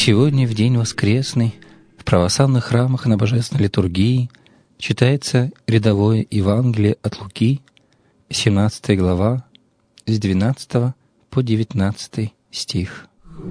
Сегодня, в день воскресный, в православных храмах на Божественной литургии читается рядовое Евангелие от Луки, 17 глава, с 12 по 19 стих.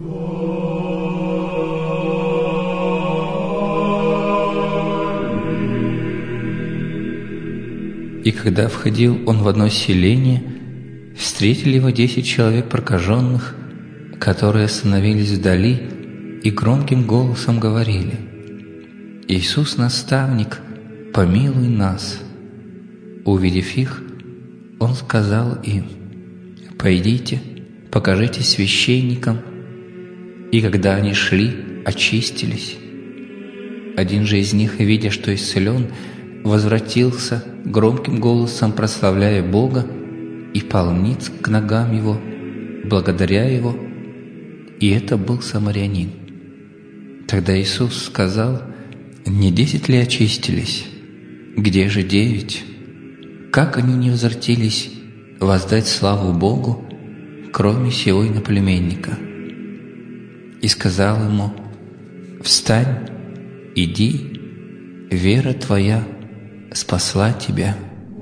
«И когда входил он в одно селение, встретили его 10 человек прокаженных, которые остановились вдали и громким голосом говорили: „Иисус, наставник, помилуй нас“. Увидев их, он сказал им: „Пойдите, покажитесь священникам“. И когда они шли, очистились. Один же из них, видя, что исцелен, возвратился, громким голосом прославляя Бога, и пал ниц к ногам Его, благодаря Его, и это был самарянин. Тогда Иисус сказал: „Не 10 ли очистились? Где же 9? Как они не возвратились воздать славу Богу, кроме сего иноплеменника?“ И сказал ему: „Встань, иди, вера твоя спасла тебя“.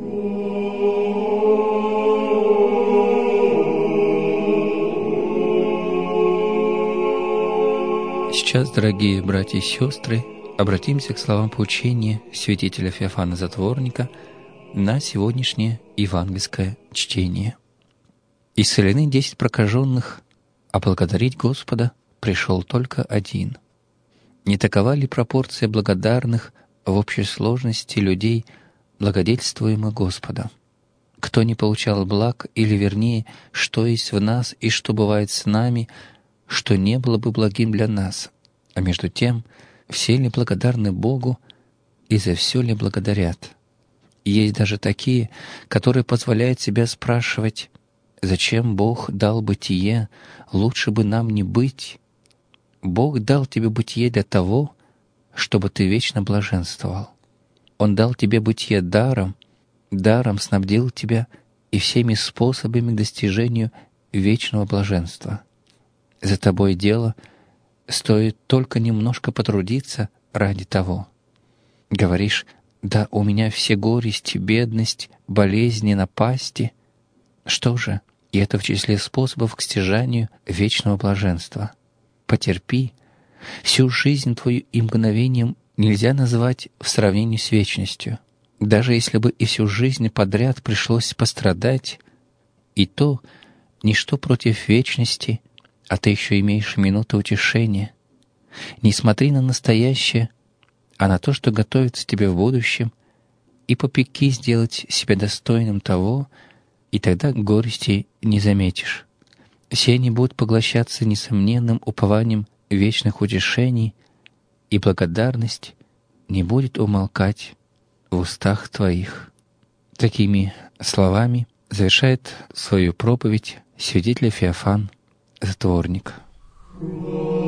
Сейчас, дорогие братья и сестры, обратимся к словам поучения святителя Феофана Затворника на сегодняшнее евангельское чтение. Исцелены 10 прокаженных, а благодарить Господа пришел только один. Не такова ли пропорция благодарных в общей сложности людей, благодетельствуемых Господа? Кто не получал благ, или вернее, что есть в нас и что бывает с нами, что не было бы благим для нас, а между тем все ли благодарны Богу и за все ли благодарят? Есть даже такие, которые позволяют себя спрашивать: «Зачем Бог дал бытие? Лучше бы нам не быть». Бог дал тебе бытие для того, чтобы ты вечно блаженствовал. Он дал тебе бытие даром, даром снабдил тебя и всеми способами к достижению вечного блаженства. За тобой дело, стоит только немножко потрудиться ради того. Говоришь: «Да у меня все горести, бедность, болезни, напасти». Что же, и это в числе способов к стяжанию вечного блаженства. Потерпи. Всю жизнь твою и мгновением нельзя назвать в сравнении с вечностью. Даже если бы и всю жизнь подряд пришлось пострадать, и то ничто против вечности, а ты еще имеешь минуты утешения. Не смотри на настоящее, а на то, что готовится тебе в будущем, и попеки сделать себя достойным того, и тогда горести не заметишь. Все они будут поглощаться несомненным упованием вечных утешений, и благодарность не будет умолкать в устах твоих». Такими словами завершает свою проповедь святитель Феофан Затворник.